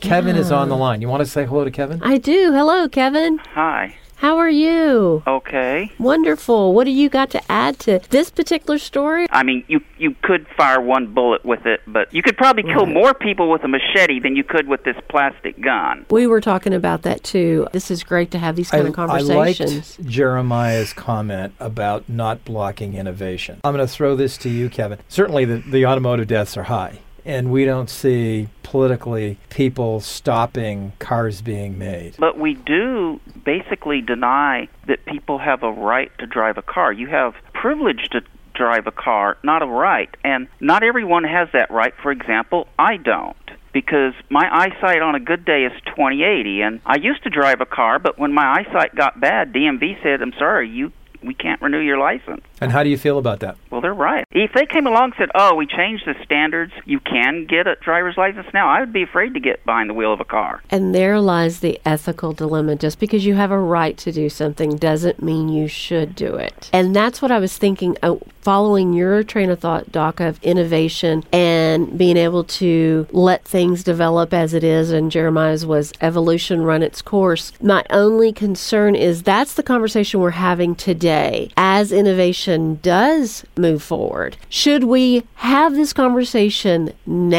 Kevin is on the line. You want to say hello to Kevin? I do. Hello, Kevin. Hi. How are you? Okay. Wonderful. What do you got to add to this particular story? I mean, you could fire one bullet with it, but you could probably kill more people with a machete than you could with this plastic gun. We were talking about that, too. This is great to have these kind of conversations. I liked Jeremiah's comment about not blocking innovation. I'm going to throw this to you, Kevin. Certainly the automotive deaths are high, and we don't see politically people stopping cars being made. But we do basically deny that people have a right to drive a car. You have privilege to drive a car, not a right. And not everyone has that right. For example, I don't, because my eyesight on a good day is 20/80. And I used to drive a car, but when my eyesight got bad, DMV said, I'm sorry, we can't renew your license. And how do you feel about that? Well, they're right. If they came along and said, oh, we changed the standards, you can get a driver's license now, I would be afraid to get behind the wheel of a car. And there lies the ethical dilemma. Just because you have a right to do something doesn't mean you should do it. And that's what I was thinking, following your train of thought, Doc, of innovation and being able to let things develop as it is, and Jeremiah's was evolution run its course. My only concern is that's the conversation we're having today. As innovation does move forward, should we have this conversation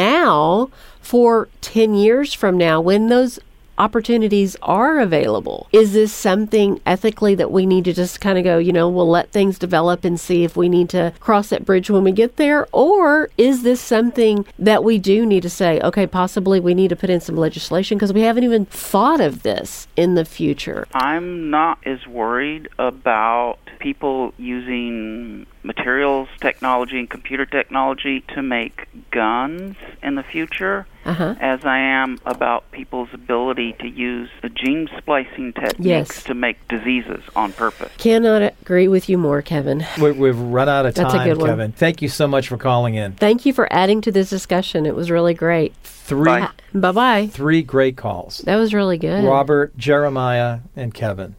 now for 10 years from now when those opportunities are available? Is this something ethically that we need to just kind of go, we'll let things develop and see if we need to cross that bridge when we get there? Or is this something that we do need to say, okay, possibly we need to put in some legislation because we haven't even thought of this in the future? I'm not as worried about people using materials technology and computer technology to make guns in the future as I am about people's ability to use the gene splicing techniques to make diseases on purpose. Cannot agree with you more, Kevin. We've run out of time, That's a good one. Kevin. Thank you so much for calling in. Thank you for adding to this discussion. It was really great. Bye. Bye-bye. 3 great calls. That was really good. Robert, Jeremiah, and Kevin.